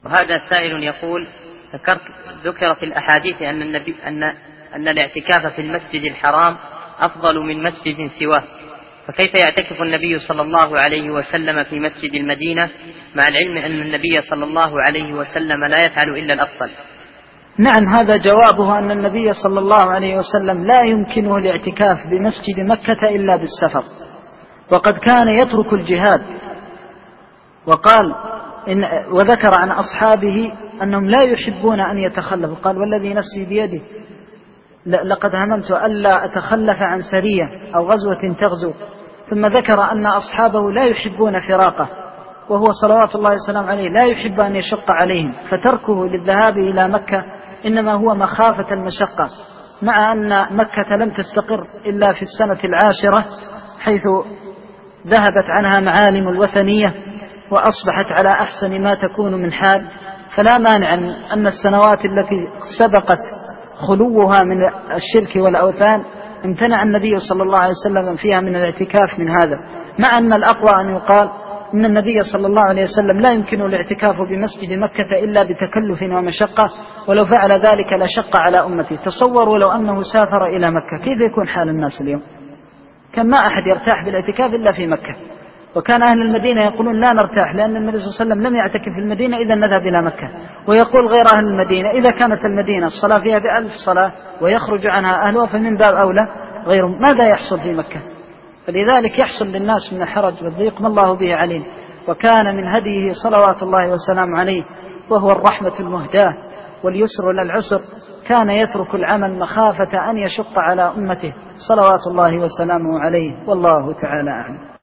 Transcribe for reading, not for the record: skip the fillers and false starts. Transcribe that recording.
وهذا سائل يقول: ذكر في الأحاديث أن الاعتكاف في المسجد الحرام أفضل من مسجد سواه، فكيف يعتكف النبي صلى الله عليه وسلم في مسجد المدينة مع العلم أن النبي صلى الله عليه وسلم لا يفعل إلا الأفضل؟ نعم، هذا جوابه أن النبي صلى الله عليه وسلم لا يمكنه الاعتكاف بمسجد مكة إلا بالسفر، وقد كان يترك الجهاد، وقال وذكر عن أصحابه أنهم لا يحبون أن يتخلفوا، قال: والذي نفسي بيده لقد هممت ألا أتخلف عن سرية أو غزوة تغزو. ثم ذكر أن أصحابه لا يحبون فراقه، وهو صلوات الله وسلام عليه لا يحب أن يشق عليهم، فتركه للذهاب إلى مكة إنما هو مخافة المشقة، مع أن مكة لم تستقر إلا في السنة 10 حيث ذهبت عنها معالم الوثنية وأصبحت على أحسن ما تكون من حال. فلا مانع أن السنوات التي سبقت خلوها من الشرك والأوثان امتنع النبي صلى الله عليه وسلم فيها من الاعتكاف من هذا، مع أن الأقوى أن يقال إن النبي صلى الله عليه وسلم لا يمكن الاعتكاف بمسجد مكة إلا بتكلف ومشقة، ولو فعل ذلك لشق على أمته. تصوروا لو أنه سافر إلى مكة، كيف يكون حال الناس اليوم؟ كان ما أحد يرتاح بالاعتكاف إلا في مكة، وكان أهل المدينة يقولون لا نرتاح، لأن النبي صلى الله عليه وسلم لم يعتكف في المدينة إذا نذهب إلى مكة. ويقول غير أهل المدينة: إذا كانت المدينة الصلاة فيها ب1000 صلاة ويخرج عنها أهلها فمن باب أولى غيرهم. ماذا يحصل في مكة؟ فلذلك يحصل للناس من الحرج والضيق ما الله به عليم. وكان من هديه صلوات الله وسلام عليه، وهو الرحمة المهداة واليسر للعسر، كان يترك العمل مخافة أن يشق على أمته صلوات الله وسلامه عليه، والله تعالى أعلم.